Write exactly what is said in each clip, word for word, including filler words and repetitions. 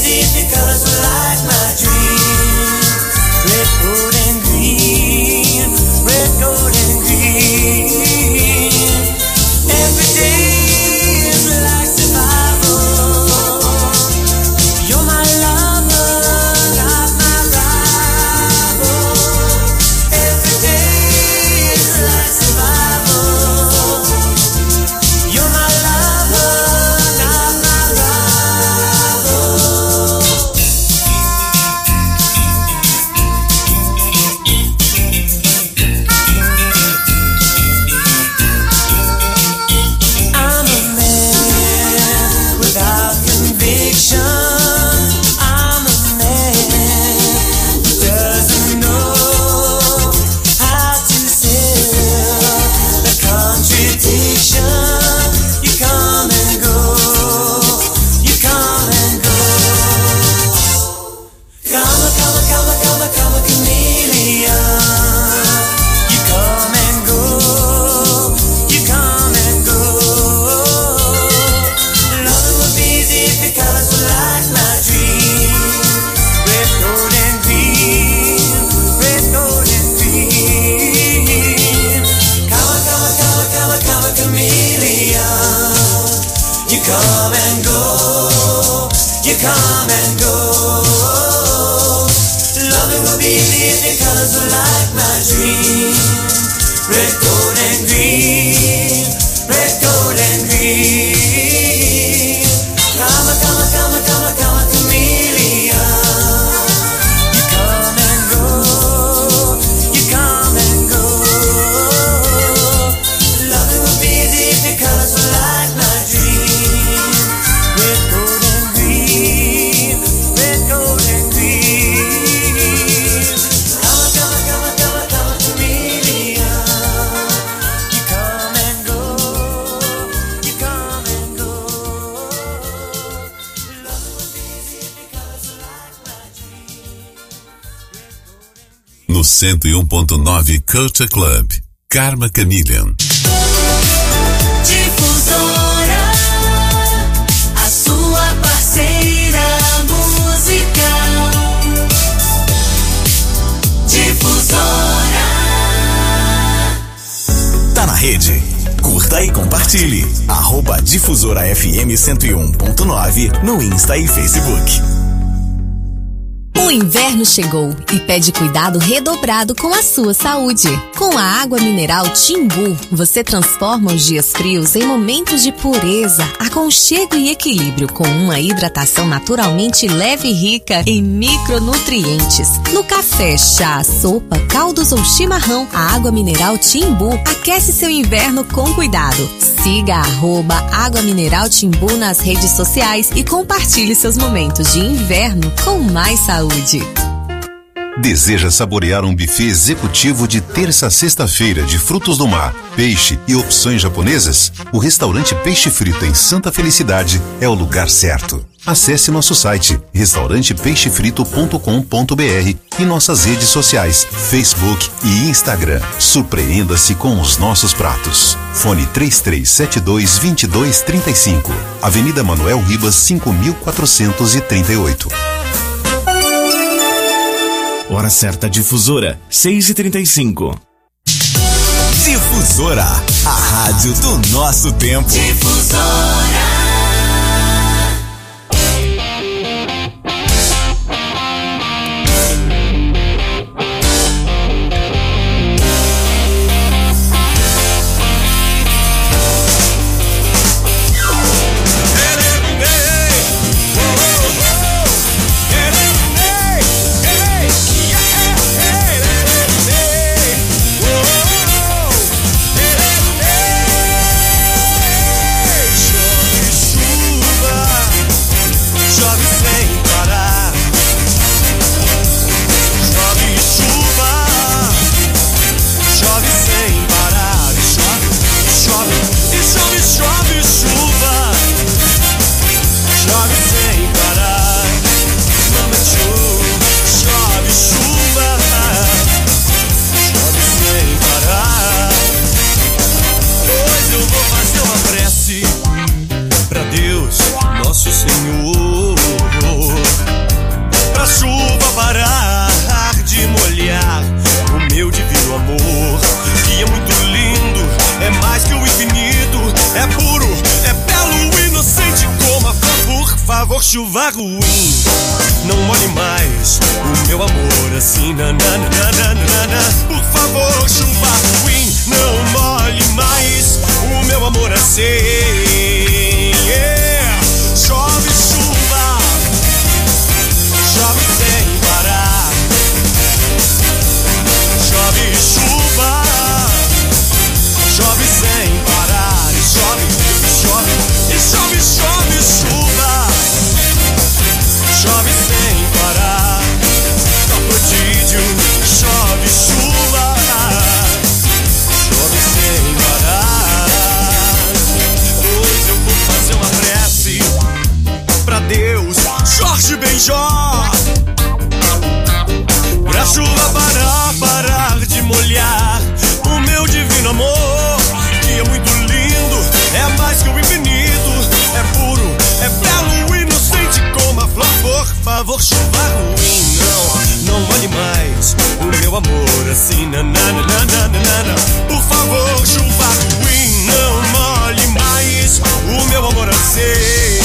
busy if your colors were like my dream. Red, gold, and green. Red, gold, and green. Every day is like survival. You're my lover, not my rival. Every day is like survival. You're my lover, not my rival. I'm a man without conviction. I'm a man who doesn't know how to sell the contradiction. You come and go, you come and go. Come a, come a, come a, come a, come a chameleon. You come and go, you come and go. Loving would be easy if your colors were like my dream. Red, gold, and green. Red, gold, and green. Come a, come a, come a, come a, come a chameleon. You come and go, you come and go. Loving would be easy if your colors were like my dream. Red, gold, and green. Red, gold, and green. Come a, come a, come a, come a, come a chameleon. You come and go, you come and go. Loving would be easy if your colors were like my dream. Red, gold, and green. Red, gold, and green. Come a, come a, come a, come a, come a chameleon. You come and go, you come and go. Loving would be easy if your colors were like my dream. No cento e um ponto nove Culture Club, Karma Chameleon. Difusora, a sua parceira musical. Difusora. Tá na rede? Curta e compartilhe. Arroba Difusora F M cento e um ponto nove no Insta e Facebook. O inverno chegou e pede cuidado redobrado com a sua saúde. Com a água mineral Timbu, você transforma os dias frios em momentos de pureza, aconchego e equilíbrio, com uma hidratação naturalmente leve e rica em micronutrientes. No café, chá, sopa, caldos ou chimarrão, a água mineral Timbu aquece seu inverno com cuidado. Siga a arroba Água Mineral Timbu nas redes sociais e compartilhe seus momentos de inverno com mais saúde. Deseja saborear um buffet executivo de terça a sexta-feira de frutos do mar, peixe e opções japonesas? O restaurante Peixe Frito em Santa Felicidade é o lugar certo. Acesse nosso site restaurante peixe frito ponto com ponto b r e nossas redes sociais, Facebook e Instagram. Surpreenda-se com os nossos pratos. Fone três três sete dois, dois dois três cinco, Avenida Manuel Ribas cinco mil quatrocentos e trinta e oito. Hora certa Difusora, seis e trinta e cinco. Difusora, a rádio do nosso tempo. Difusora. chuva ruim, não molhe mais o meu amor assim, nananana. Por favor, chuva ruim, não molhe mais o meu amor assim. Yeah. Chove chuva, chove sem parar. Chove chuva, chove sem parar. E chove, e chove, e chove, chove chuva. Chove sem parar. Capodídio, chove chuva. Chove sem parar. Hoje eu vou fazer uma prece pra Deus, Jorge Benjó, pra chuva parar, parar de molhar o meu divino amor, que é muito lindo, é mais que o infinito, é puro, é belo, inocente como a flor. Por favor, chuva ruim, não, não molhe mais o meu amor assim, nananana. Por favor, chuva ruim, não molhe mais o meu amor assim.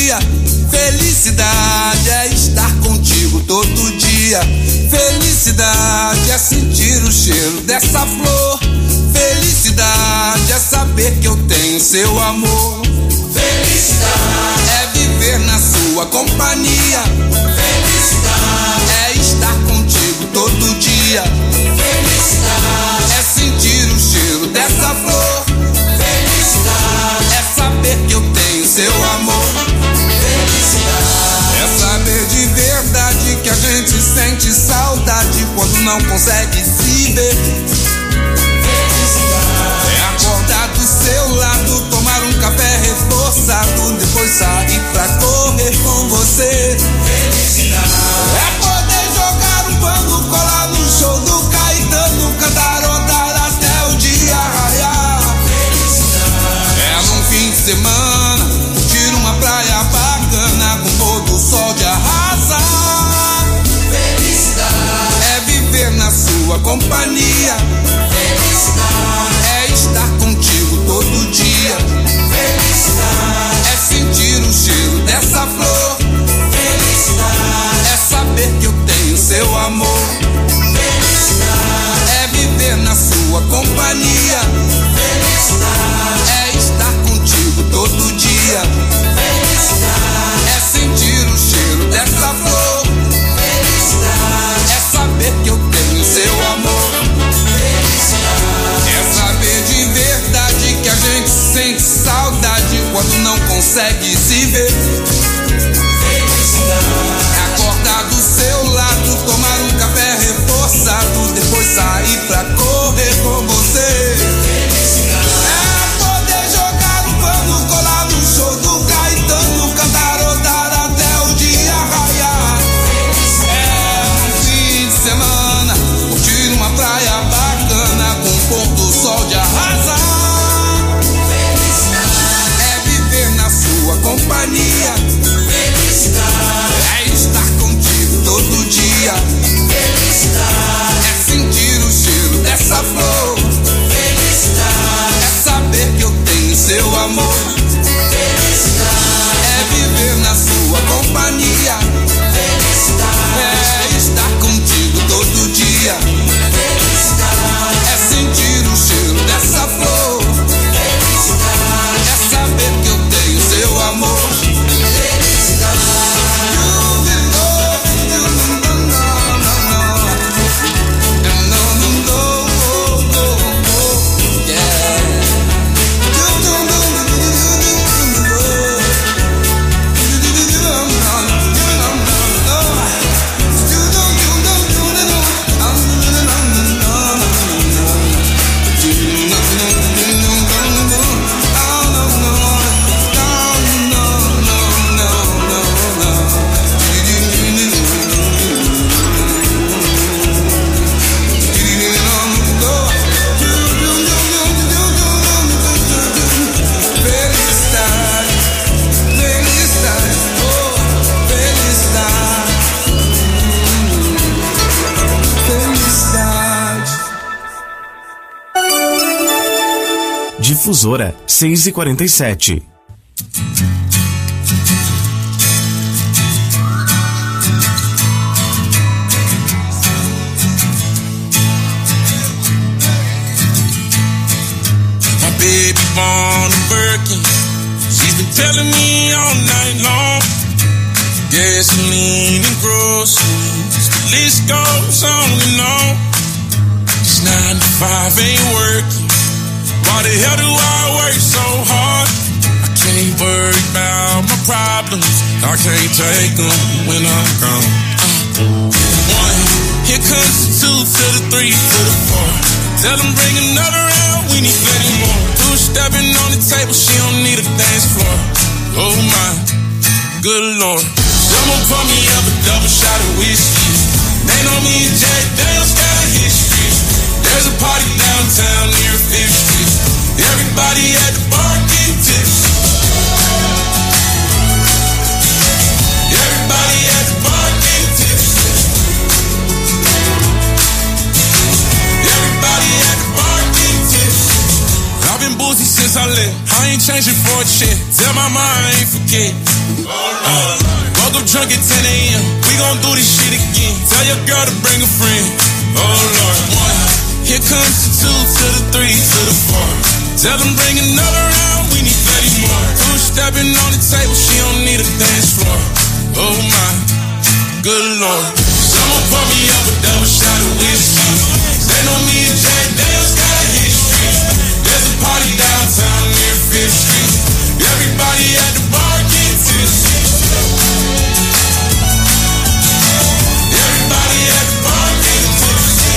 companhia. Felicidade é estar contigo todo dia. Felicidade é sentir o cheiro dessa flor. Felicidade é saber que eu tenho seu amor. Felicidade é viver na sua companhia. Felicidade é estar contigo todo dia. Felicidade é sentir o cheiro dessa flor. Felicidade é saber que eu tenho seu amor. Felicidade é saber de verdade que a gente sente saudade quando não consegue se ver. Felicidade é acordar do seu lado, tomar um café reforçado, depois sair pra correr com você. Felicidade é poder jogar um pano, colar no show do Caetano, cantarotar até o dia raiar. Felicidade é num fim de semana, curtir uma praia bacana com pôr do sol de arrasar. Felicidade é viver na sua companhia. Felicidade é estar contigo todo dia. Felicidade é sentir o cheiro dessa flor. Felicidade é saber que eu tenho seu amor. Felicidade é viver na sua companhia. Felicidade é estar contigo todo dia. Felicidade é sentir o cheiro dessa flor. Felicidade é saber que eu tenho seu amor. Felicidade é saber de verdade que a gente sente saudade quando não consegue se ver. Felicidade é acordar do seu lado, tomar um café reforçado, depois sair pra correr com você. Felicidade é poder jogar um pano, colar no show do Caetano, cantarotar até o dia raiar. É um fim de semana, curtir uma praia bacana com o pôr do sol de arrasar. Felicidade é viver na sua companhia. Felicidade é estar contigo todo dia. Felicidade é sentir o cheiro dessa flor. Felicidade é saber que eu tenho seu amor. Felicidade é viver na sua companhia. Felicidade é estar contigo todo dia. Felicidade é sentir o cheiro dessa flor. Felicidade é saber que eu tenho seu amor. Difusora seis e quarenta e sete. My baby born a Birkin. She's been telling me all night long. Gasoline and groceries, the list goes on and on. This nine to five ain't working. Why the hell do I work so hard? I can't worry about my problems. I can't take them when I'm gone. Uh, one, here comes the two to the three to the four. Tell them bring another round, we need plenty more. Two stepping on the table, she don't need a dance floor. Oh my, good lord. Someone pour me up a double shot of whiskey. They know me and Jack Daniels got a history. There's a party downtown near Fifth Street. Everybody at the bar getting tipsy. Everybody at the bar getting tipsy. Everybody at the bar getting tipsy. I've been boozy since I live. I ain't changing for a chick. Tell my mom I ain't forget. Uh, woke up drunk at ten a.m. We gon' do this shit again. Tell your girl to bring a friend. Oh Lord. One. Here comes the two to the three to the four. Tell them bring another round. We need thirty more. Two stepping on the table. She don't need a dance floor. Oh my. Good Lord. Someone pour me up a double shot of whiskey. They know me and Jack Daniels got a history. There's a party downtown near Fifth Street. Everybody at the bar get tipsy. Everybody at the bar get tipsy.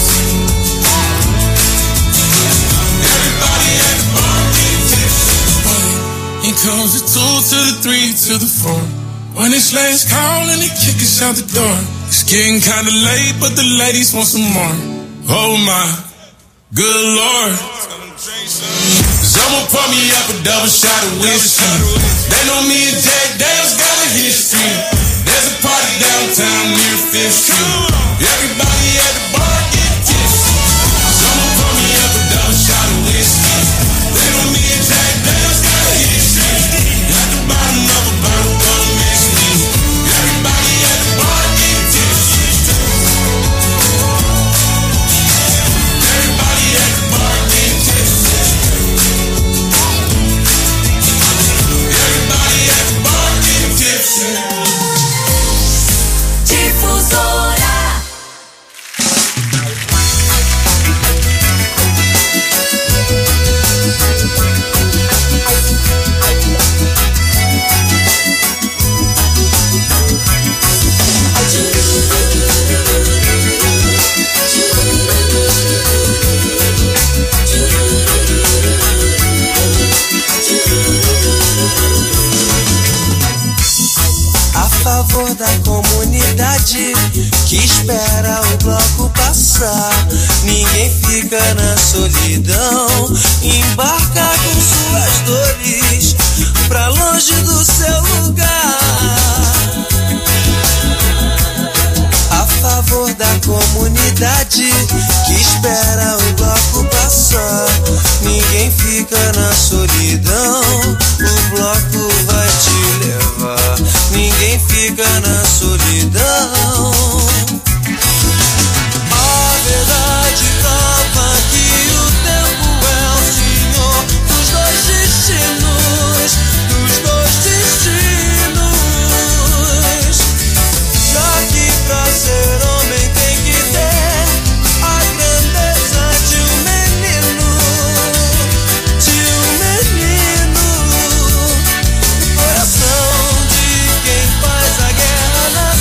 Everybody at the bar get tipsy. Here comes the two to the three to the four. When it's last call and they kick us out the door. It's getting kinda late, but the ladies want some more. Oh my, good Lord. Someone pour me up a double shot of whiskey. They know me and Jack Daniels got a history. There's a party downtown near Fifth Street. Everybody at the bar get tipsy. Someone pour me up a double shot of whiskey. They know me and Jack Daniels got a history. At the bottom of a bottle, don't miss me. Everybody at the bar get tipsy. Everybody at the bar get tipsy. Everybody at the bar get tipsy. Difusora. A favor da comunidade que espera o bloco passar. Ninguém fica na solidão. Embarca com suas dores pra longe do seu lugar. A favor da comunidade que espera o bloco passar. Ninguém fica na solidão. O bloco vai te levar. Ninguém fica na solidão. A verdade prova que o tempo é o senhor dos dois destinos, dos dois destinos. Já que pra ser homem tem que ter a grandeza de um menino, de um menino. O coração de quem faz a guerra na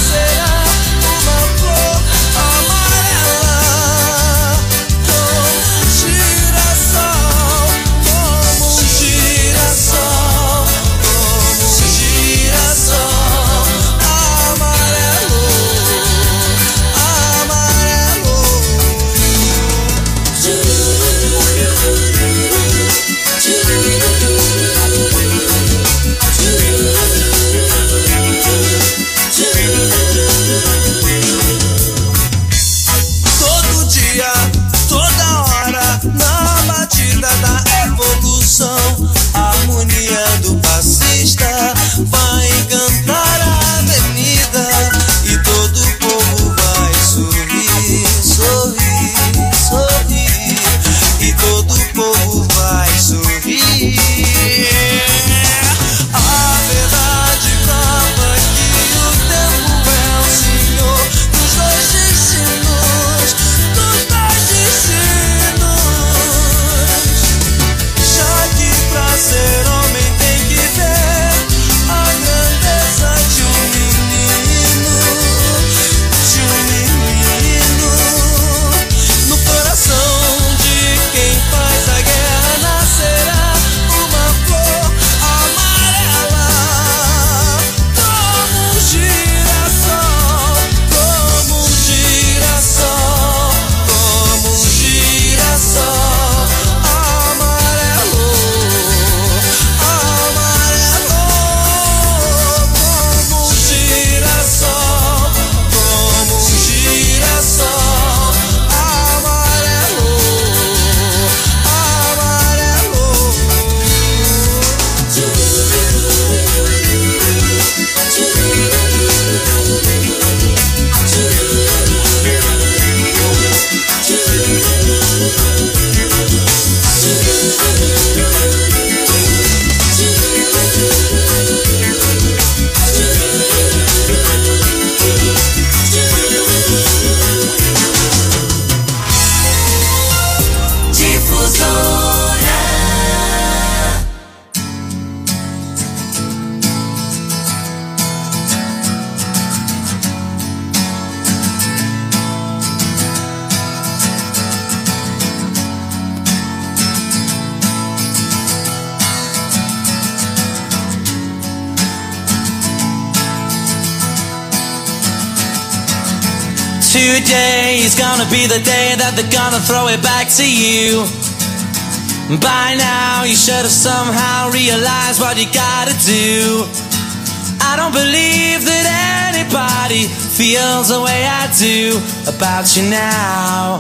Today is gonna be the day that they're gonna throw it back to you. By now you should have somehow realized what you gotta do. I don't believe that anybody feels the way I do about you now.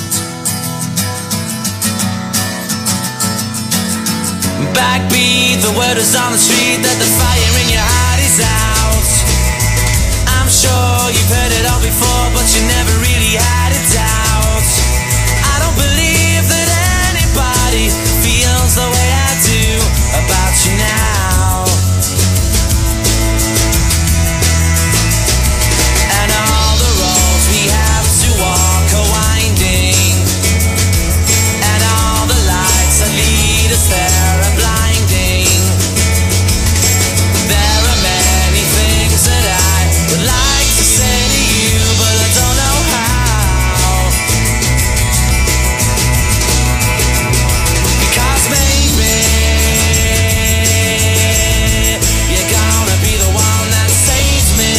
Backbeat, the word is on the street that the fire in your heart is out. I'm sure you've heard it all before, but you never really had a doubt. I don't believe that anybody feels the way I do about you now. And all the roads we have to walk are winding, and all the lights that lead us there are blinding. There are many things that I would like to say to you, but I don't know how. Because maybe you're gonna be the one that saves me.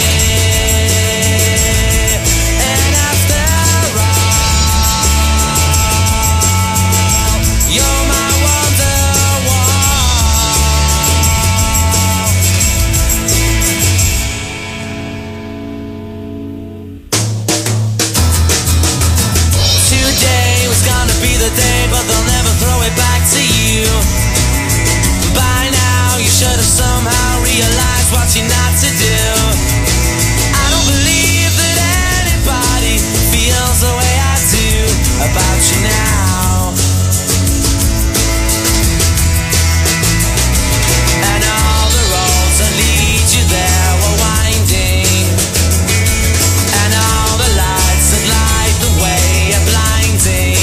And after all, you're my Wonderwall. Today was gonna be the day, but they'll never throw it back to you. By now you should have somehow realized what you're not to do. I don't believe that anybody feels the way I do about you now. And all the roads that lead you there were winding, and all the lights that light the way are blinding.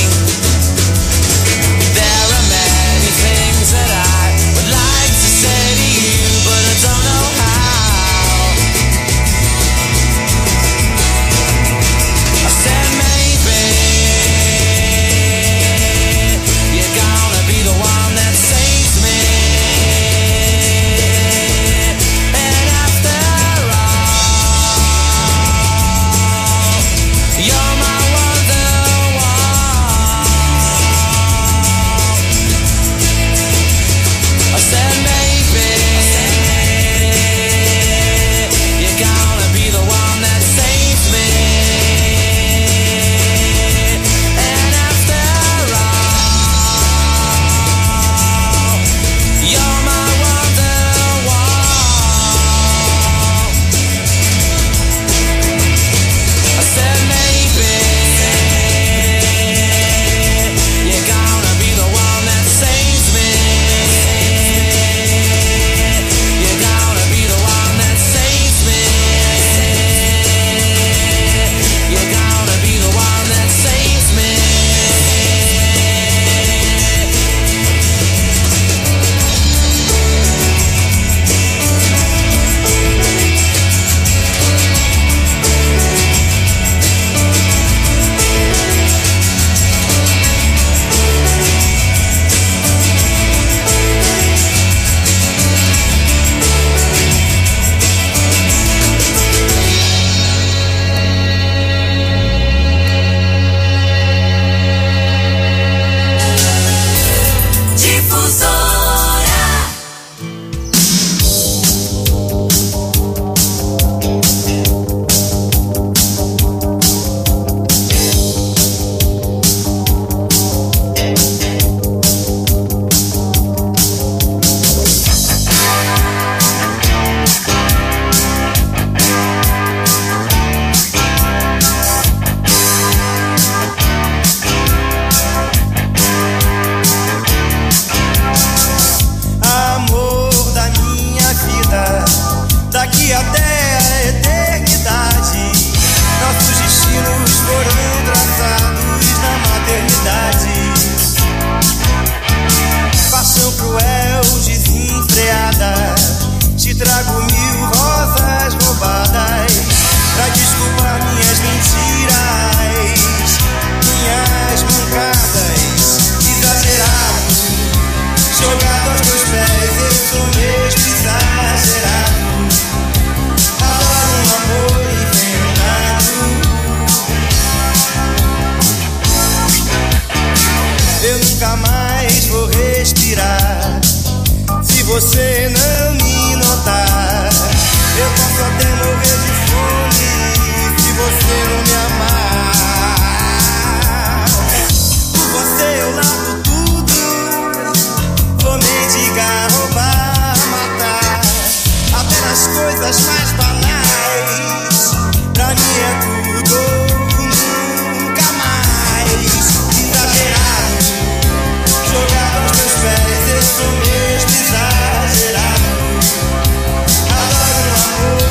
There are many things that I would like to say to you, but I don't know how. nunca mais vou respirar. Se você não me notar, eu posso até morrer de fome se você não me amar. Por você eu largo tudo, vou mendigar, roubar, matar, até nas coisas mais banais. Pra mim é tudo ou nunca mais. Exagerado, jogado aos teus pés, eu sou mesmo exagerado. Adoro o amor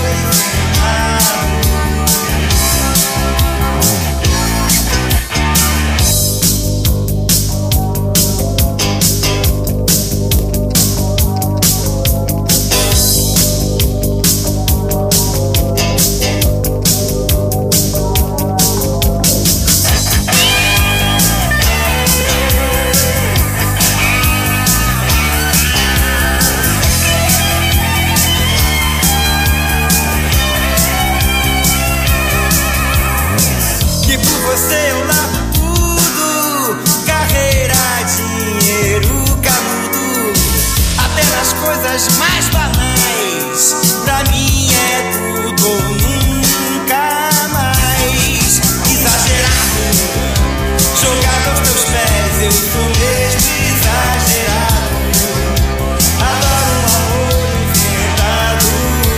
mais banais. Pra mim é tudo ou nunca mais. Exagerado, jogado aos teus pés, eu sou mesmo exagerado. Adoro um amor inventado.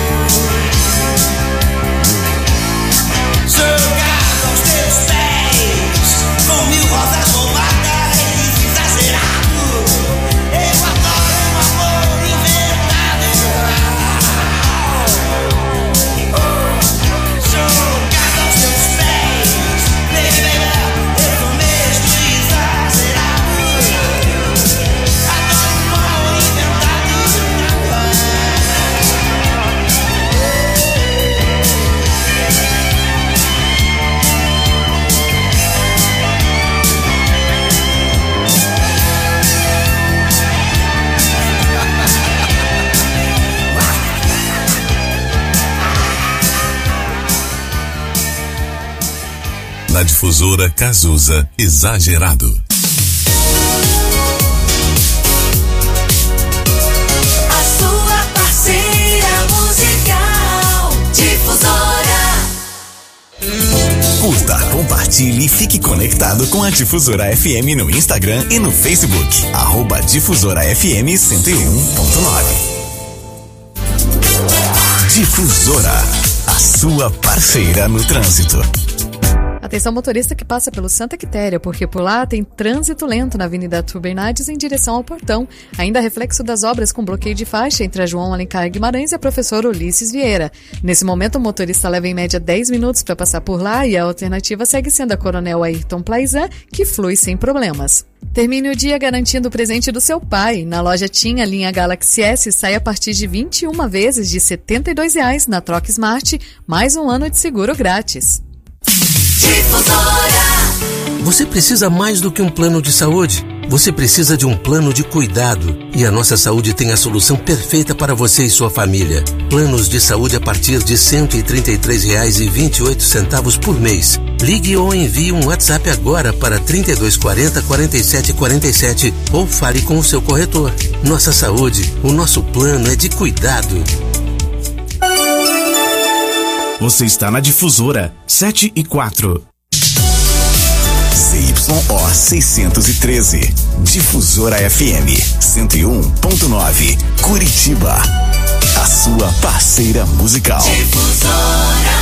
Jogado aos teus pés, com mil rosas roubadas. Exagerado, eu adoro um amor inventado. Jogado aos teus pés, baby, baby, eu tô mesmo exagerado. Adoro um amor inventado. Na Difusora Cazuza, Exagerado. A sua parceira musical, Difusora. Curta, compartilhe e fique conectado com a Difusora F M no Instagram e no Facebook. Arroba Difusora F M cento e um ponto nove. Difusora, a sua parceira no trânsito. Atenção motorista que passa pelo Santa Quitéria, porque por lá tem trânsito lento na Avenida Arthur Bernardes em direção ao Portão. Ainda reflexo das obras com bloqueio de faixa entre a João Alencar Guimarães e a professora Ulisses Vieira. Nesse momento o motorista leva em média dez minutos para passar por lá e a alternativa segue sendo a Coronel Ayrton Plaizan, que flui sem problemas. Termine o dia garantindo o presente do seu pai. Na loja Tim, a linha Galaxy S sai a partir de vinte e uma vezes de setenta e dois reais na troca Smart, mais um ano de seguro grátis. Você precisa mais do que um plano de saúde. Você precisa de um plano de cuidado. E a Nossa Saúde tem a solução perfeita para você e sua família. Planos de saúde a partir de cento e trinta e três reais e vinte e oito centavos por mês. Ligue ou envie um WhatsApp agora para trinta e dois quarenta, quarenta e sete quarenta e sete ou fale com o seu corretor. Nossa Saúde, o nosso plano é de cuidado. Você está na Difusora sete e quatro. C Y O seiscentos e treze. Difusora F M cento e um ponto nove. Curitiba. A sua parceira musical. Difusora.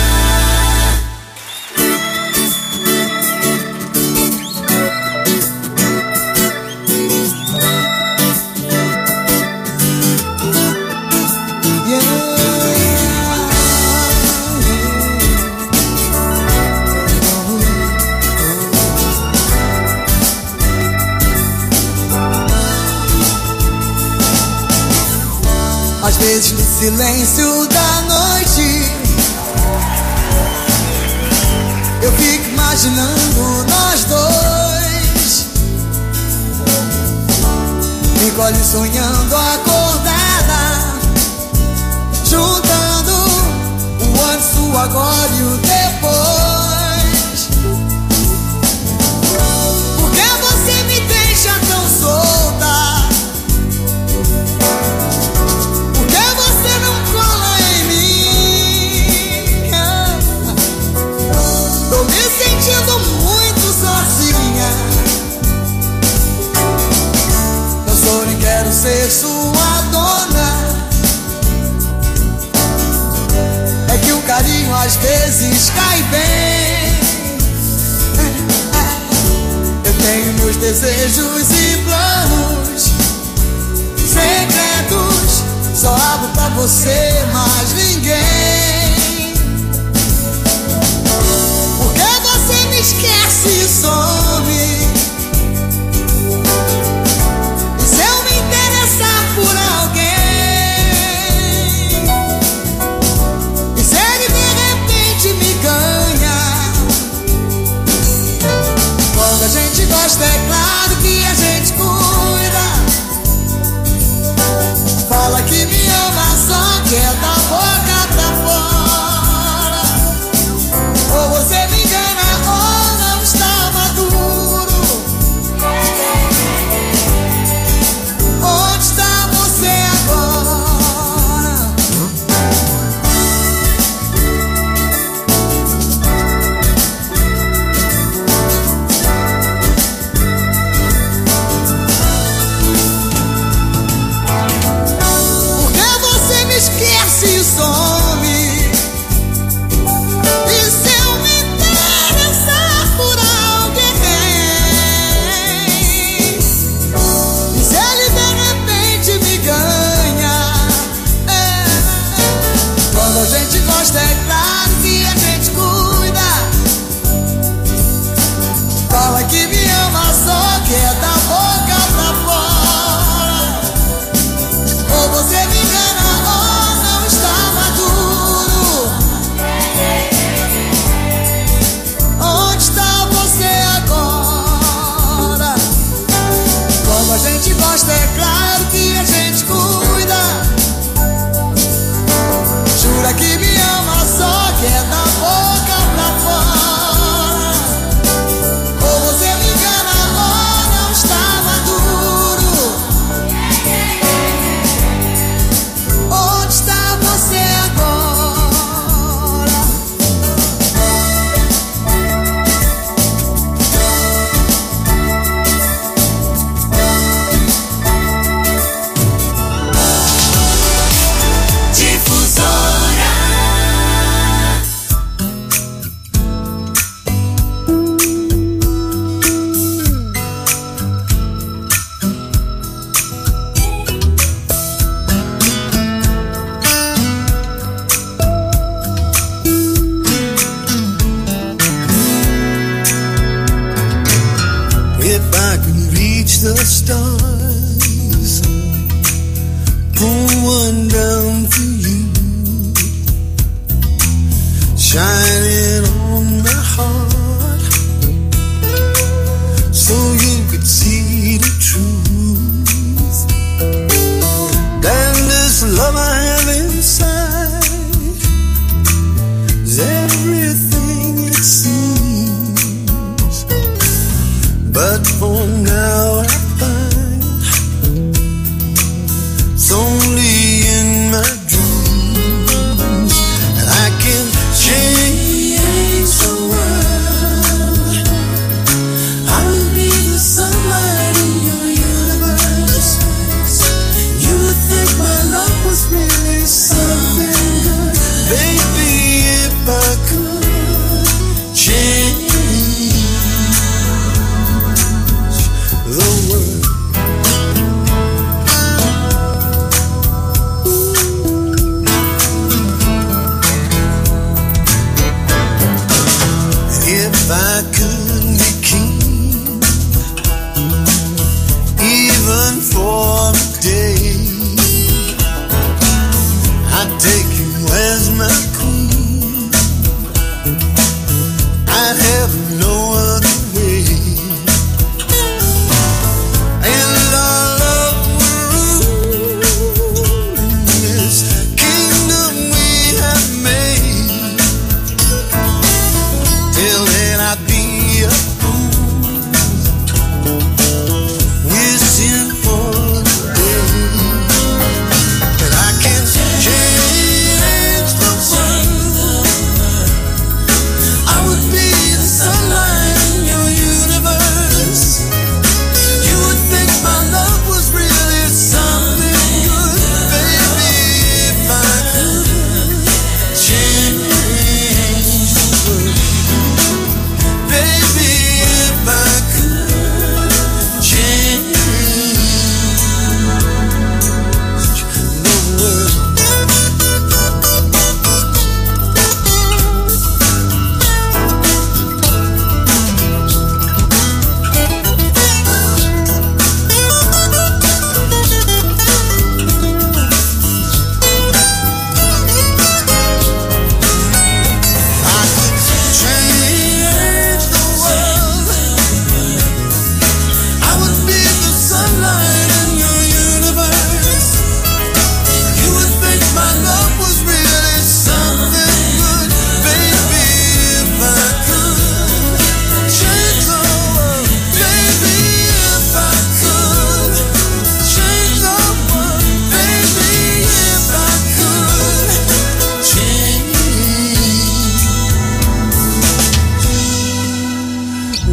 Às vezes no silêncio da noite eu fico imaginando nós dois. Me encolho sonhando acordada, juntando o antes, o agora e o depois. Porque você me deixa às vezes cai bem. Eu tenho meus desejos e planos secretos, só abro pra você, mas ninguém. Porque você me esquece e some. E se eu me interessar por alguém, e se ele de repente me ganha, quando a gente gosta é claro que a gente cuida. Fala que me ama, só que é da boca pra fora. Ou você me engana ou não está maduro. Onde está você agora? Porque você me esquece e some. E se eu me interessar por alguém, e se ele de repente me ganha, é. Quando a gente gosta é claro que a gente cuida. Fala que me ama, só que é da boca pra fora. Ou você me engana ou não está maduro. Onde está você agora? Quando a gente gosta é claro que a gente cuida. Jura que me ama, só que é da boca pra fora. Ou você me engana ou não está maduro. Onde está você agora? Difusora. If I can reach the stars, pull one down for you, shining on my heart, so you could see the truth. Damn, this love I have inside is everything it seems. But for now I find it's only in my dreams that I can change the world. I'll be the sunlight in your universe. You would think my love was really something good. Baby, if I could change the world.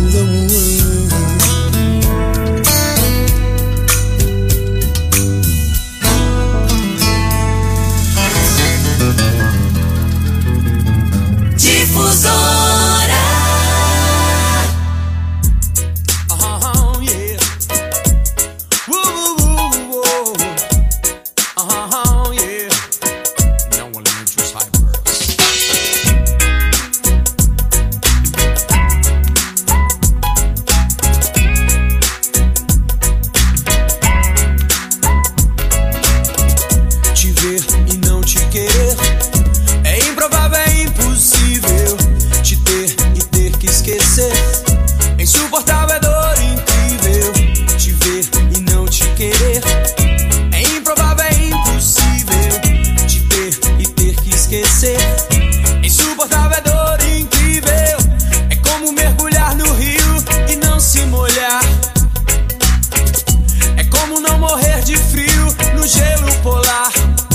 the world. Difusora. Uh-huh, yeah. Woo, woo, woo, woo. Uh-huh, yeah. No one introduce hype girls. Te ver e não te querer é improvável, é impossível. Te ter e ter que esquecer é insuportável, é dor incrível. Te ver e não te querer é improvável, é impossível. Te ter e ter que esquecer é insuportável, é dor incrível. É como mergulhar no rio e não se molhar. É como não morrer de frio no gelo polar.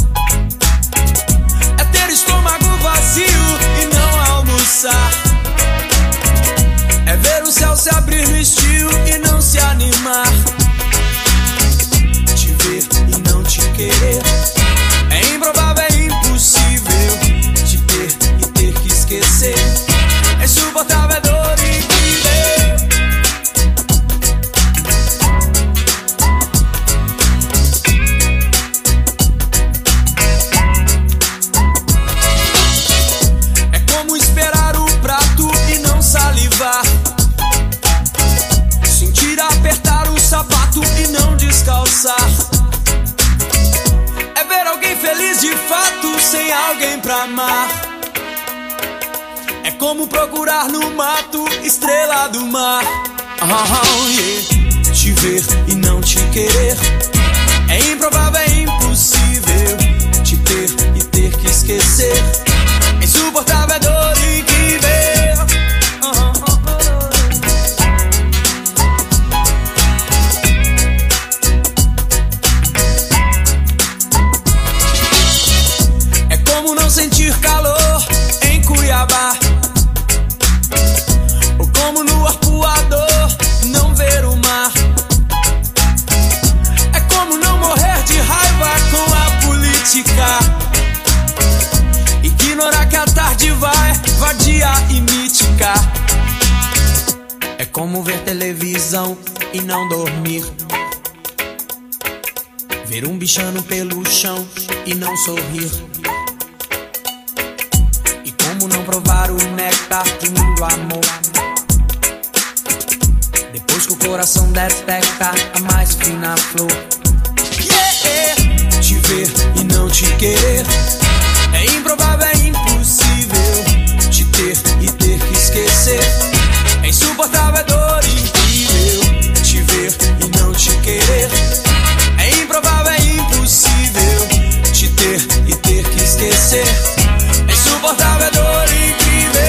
É ter estômago vazio e não almoçar. É ver o céu se abrir no estio e não se animar. Te ver e não te querer é improvável, é impossível. Te ter e ter que esquecer é insuportável, é dor incrível. É como esperar o prato e não salivar. Sentir apertar o sapato e não descalçar. É ver alguém feliz de fato sem alguém pra amar. É como procurar no mato estrela do mar. Oh, yeah. Te ver e não te querer é improvável, é impossível. Te ter e ter que esquecer é insuportável, é dor incrível. É como não sentir calor em Cuiabá. Ou como no arpoador não ver o mar. É como não morrer de raiva com a política. Ignorar que a tarde vai, vadia e mítica. É como ver televisão e não dormir. Ver um bichano pelo chão e não sorrir. E como não provar o néctar de muito amor. Depois que o coração detecta a mais fina flor. Yeah! Te ver e não te querer é improvável, é impossível. Te ter e ter que esquecer é insuportável, é dor incrível. Te ver e não te querer é improvável, é impossível. Te ter e ter que esquecer é insuportável, é dor incrível.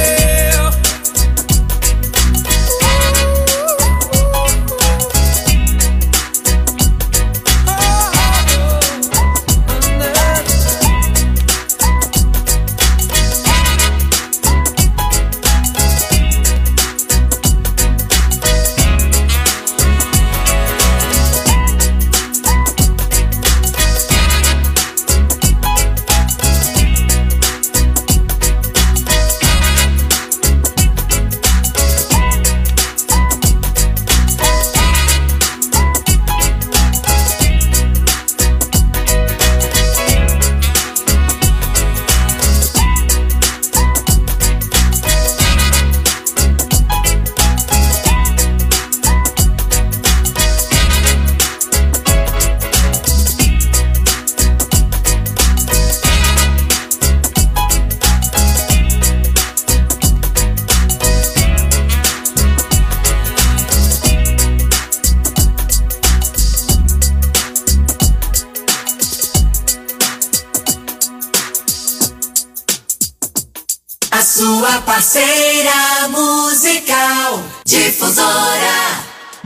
A sua parceira musical Difusora.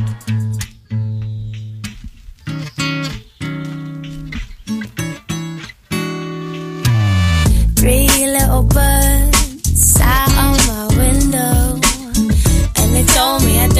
Three little birds sat on my window, and they told me I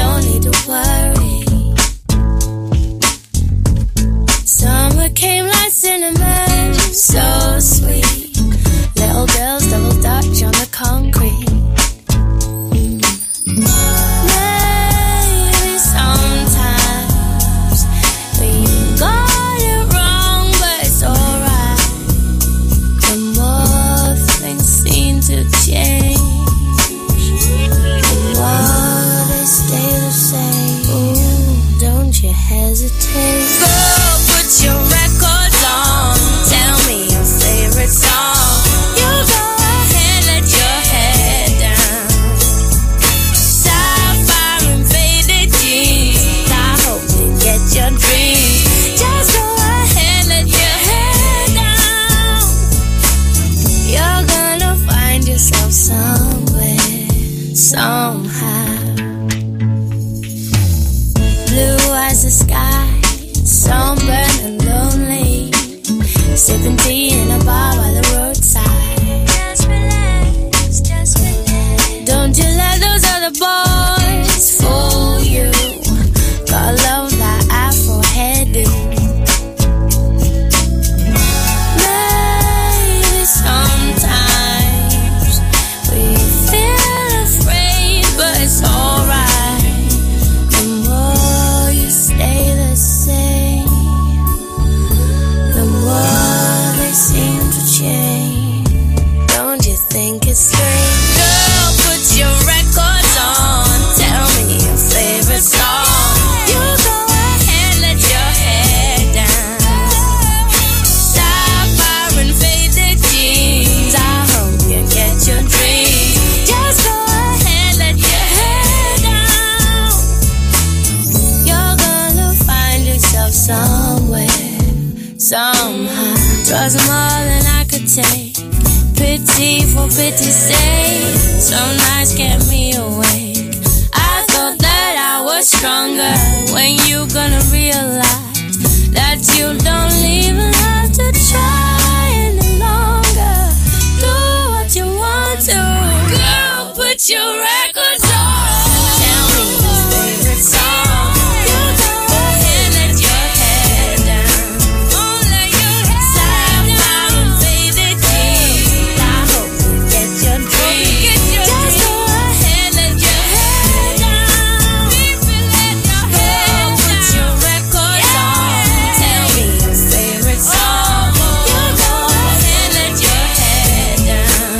take pity for pity's sake. Some nights kept me awake. I thought that I was stronger. When you gonna realize that you don't even have to try any longer? Do what you want to, girl, put your records on. Tell me your favorite song. You go ahead, let your head down. Oh, let your head down. Sapphire and faded jeans. I hope you get your dreams. Just go ahead, let your head down. Girl, put your records on. Tell me your favorite song. You go ahead, let your head down.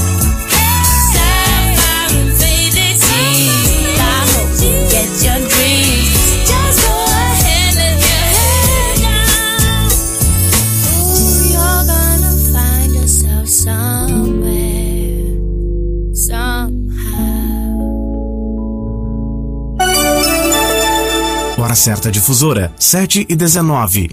Sapphire and faded jeans. I hope you get your dreams. Just go ahead, let your head down. Ooh, you're gonna find yourself somewhere, somehow. Hora certa difusora, sete e dezenove.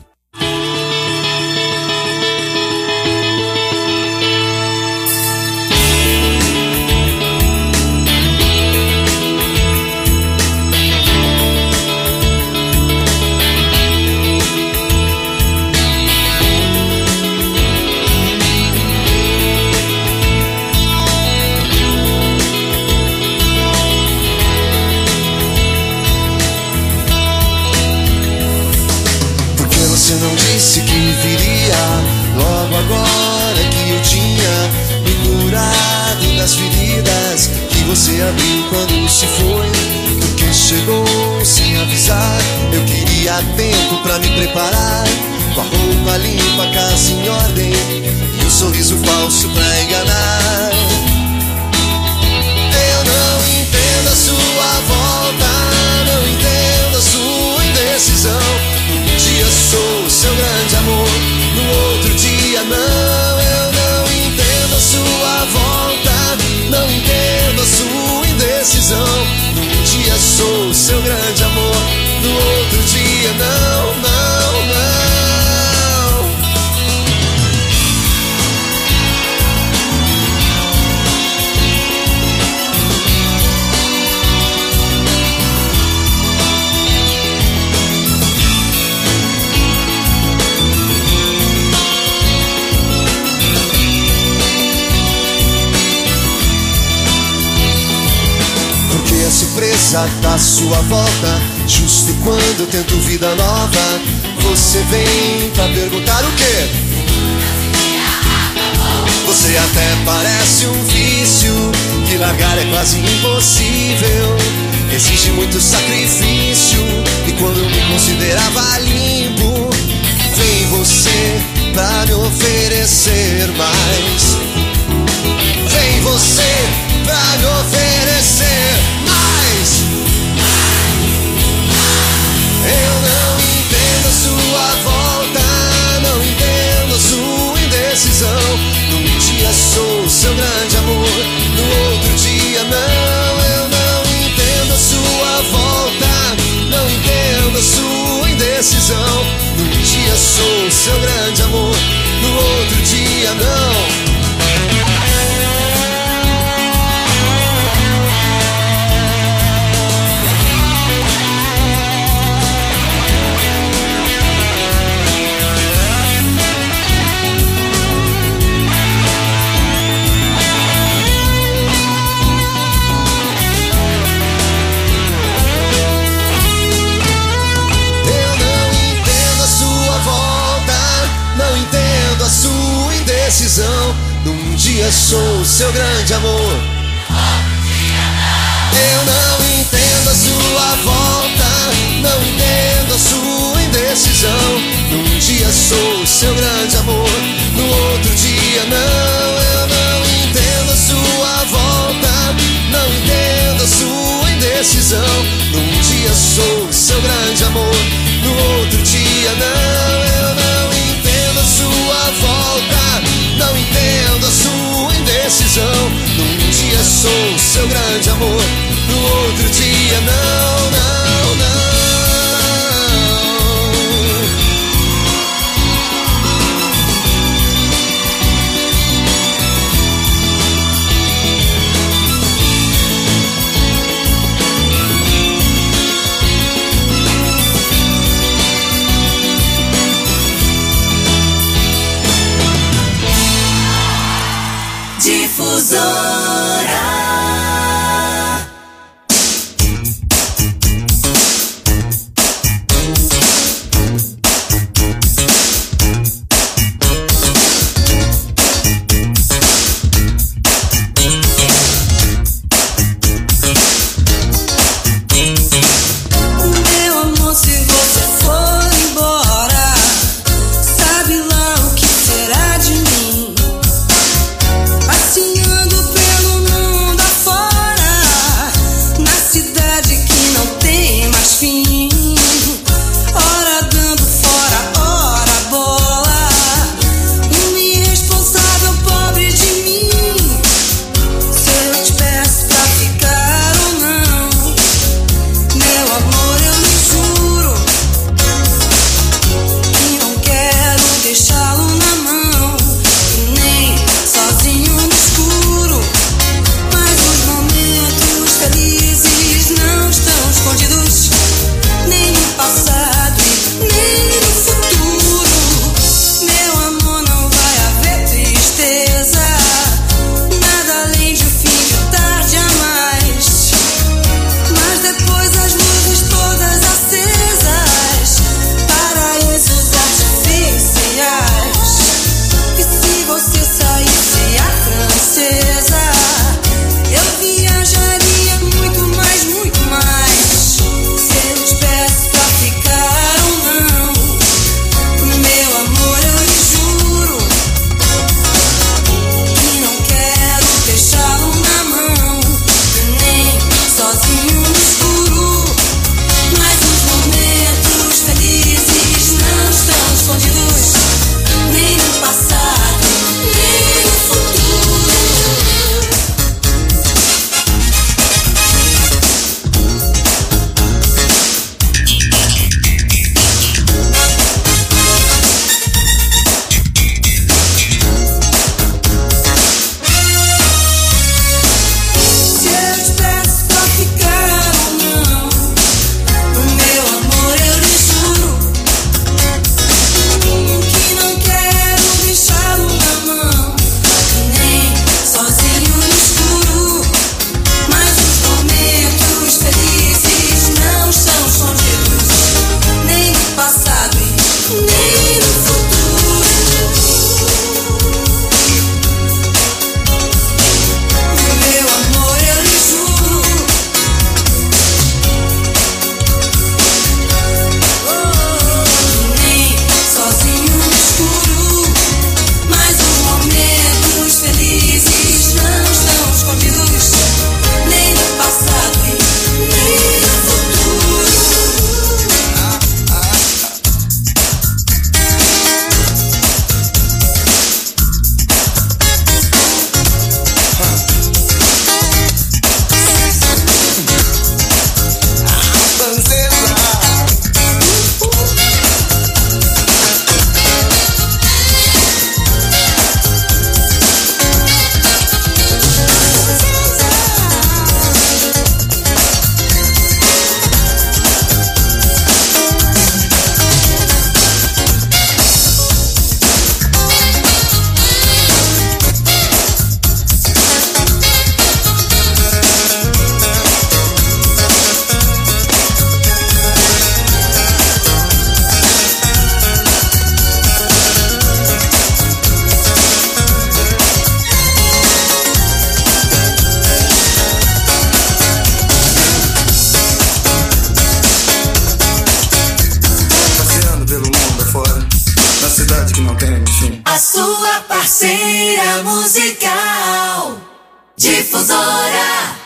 Porque você não disse que viria logo agora que eu tinha me curado das feridas que você abriu quando se foi? Porque chegou sem avisar. Eu queria tempo pra me preparar, com a roupa limpa, a casa em ordem e um sorriso falso pra enganar. Eu não entendo a sua volta, não entendo a sua indecisão. Um dia sou seu grande amor, no outro dia não. Eu não entendo a sua volta, não entendo a sua indecisão. Um dia sou seu grande amor, no outro dia não, não, não. Porque a surpresa da sua volta, justo quando eu tento vida nova, você vem pra perguntar o quê? Você até parece um vício, que largar é quase impossível. Exige muito sacrifício, e quando eu me considerava limpo, vem você pra me oferecer mais. Vem você pra me oferecer mais. Eu não entendo a sua volta, não entendo a sua indecisão. Num dia sou seu grande amor, no outro dia não. Eu não entendo a sua volta, não entendo a sua indecisão. Num dia sou seu grande amor, no outro dia não. Decisão. Num dia sou seu grande amor, eu não entendo a sua volta, não entendo a sua indecisão. Num dia sou seu grande amor, no outro dia não. Eu não entendo a sua volta, não entendo a sua indecisão. Num dia sou seu grande amor, no outro dia não. Eu não entendo a sua volta, não entendo a sua indecisão. Num dia sou seu grande amor, no outro dia não, não, não. fim. Ora dando fora, ora bola. Um irresponsável pobre de mim. Se eu te peço pra ficar ou não, meu amor, eu lhe juro que não quero deixá-lo na mão, e nem sozinho no escuro. Mas os momentos felizes não estão escondidos, nem no passado e nem no futuro. Meu amor, não vai haver tristeza, nada além de um fim de tarde a mais. Mas depois as luzes todas acesas, paraísos artificiais. E se você saísse a francesa, eu viajaria muito mais, muito mais. Se eu te peço pra ficar ou não, meu amor, eu lhe juro que não quero deixá-lo na mão, nem sozinho no escuro. Mas os momentos felizes não estão escondidos, nem no passado, nem no futuro. Se eu te peço pra ficar ou não, meu amor, eu lhe juro que não quero deixá-lo na mão, nem sozinho no escuro. Mas os momentos felizes não estão escondidos, nem no passado e nem no futuro. Meu amor, eu lhe juro, nem sozinho no escuro. Mas os momentos felizes não estão escondidos, nem no passado e nem no futuro. Passeando pelo mundo afora, na cidade que não tem fim. A sua parceira musical, Difusora.